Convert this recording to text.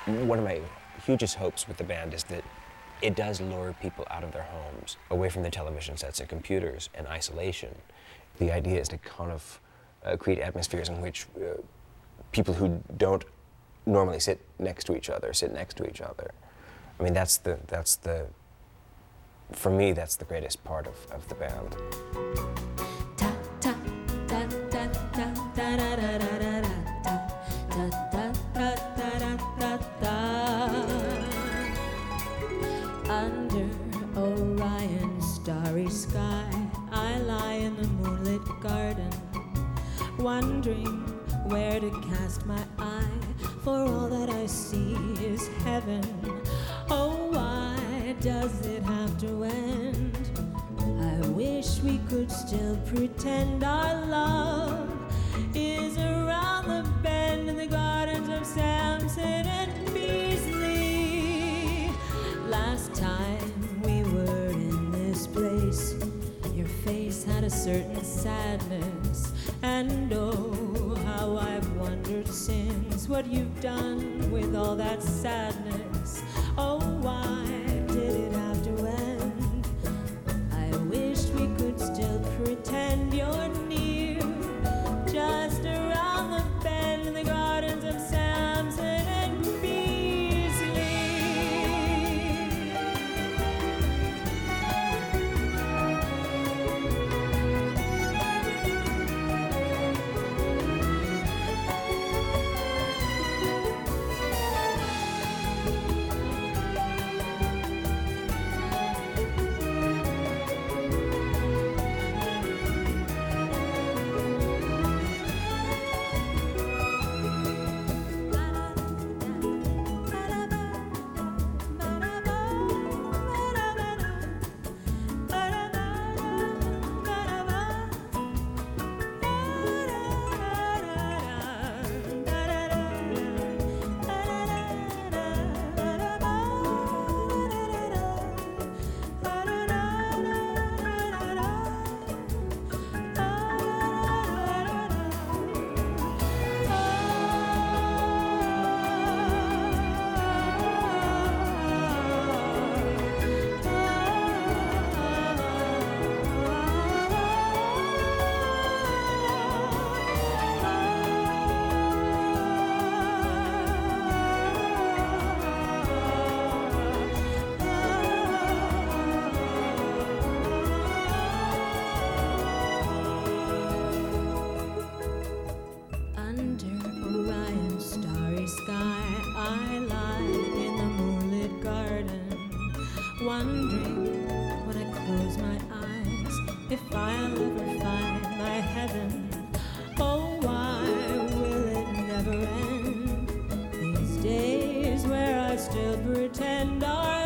One of my hugest hopes with the band is that it does lure people out of their homes, away from the television sets and computers and isolation. The idea is to kind of create atmospheres in which people who don't normally sit next to each other. I mean, for me, that's the greatest part of the band. Under Orion's starry sky, I lie in the moonlit garden, wondering where to cast my eye, for all that I see is heaven. Oh, why does it have to end? I wish we could still pretend our love is around the bend in the gardens of Samson and Beasley. Last time we were in this place, your face had a certain sadness, and oh, how I've wondered since what you've done with all that sadness. Oh, why did it have to end? I wish we could still pretend you're near, just around the bend in the gardens of Samson and Beasley. Wondering when I close my eyes if I'll ever find my heaven. Oh, why will it never end? These days where I still pretend our